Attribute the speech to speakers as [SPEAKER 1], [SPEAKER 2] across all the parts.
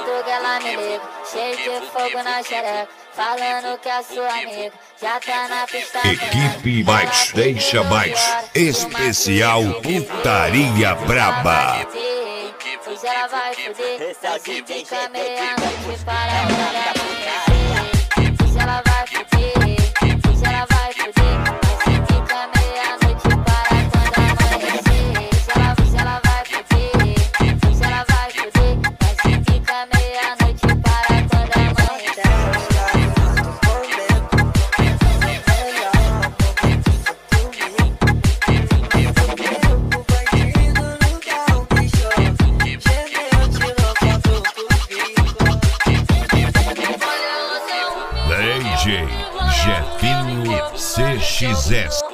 [SPEAKER 1] madruga ela me liga, cheio de fogo na xereca, falando que a sua amiga já tá na pista.
[SPEAKER 2] Equipe mais, deixa mais, especial putaria braba.
[SPEAKER 1] Hoje ela vai fuder, vai se ficar meia-noite para amanhecer. Hoje ela vai fuder, hoje ela vai fuder, vai se ficar meia-noite para quando amanhecer. Hoje ela vai fuder, hoje ela vai fuder, vai se ficar meia-noite para quando amanhecer.
[SPEAKER 2] DJ Jefinho CXS.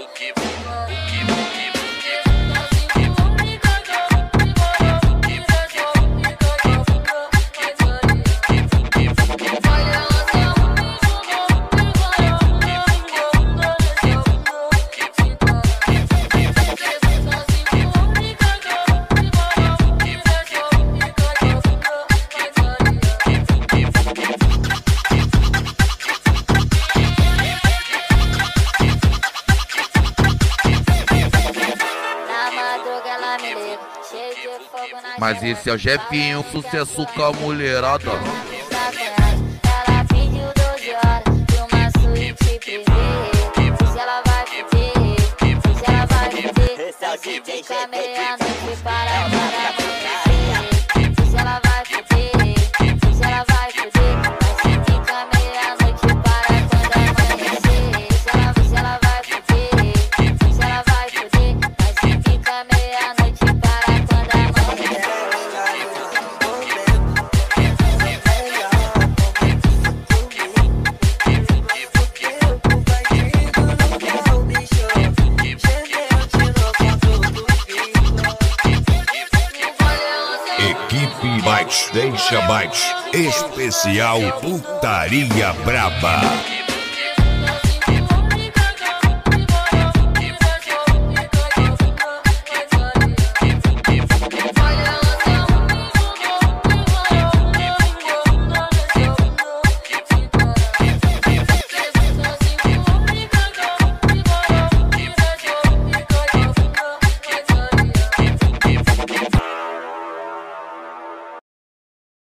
[SPEAKER 3] Mas esse é o Jefinho, sucesso com a mulherada.
[SPEAKER 1] Ela pediu 12 horas de uma suíte privê. Hoje ela vai fuder, hoje ela vai fuder, vai se ficar meia-noite para amanhecer. Hoje ela vai fuder, hoje ela vai fuder, vai se ficar meia-noite para quando amanhecer. Hoje ela vai fuder, hoje ela vai fuder, vai se ficar meia-noite para quando amanhecer.
[SPEAKER 2] Equipe mais, deixa mais, especial putaria braba.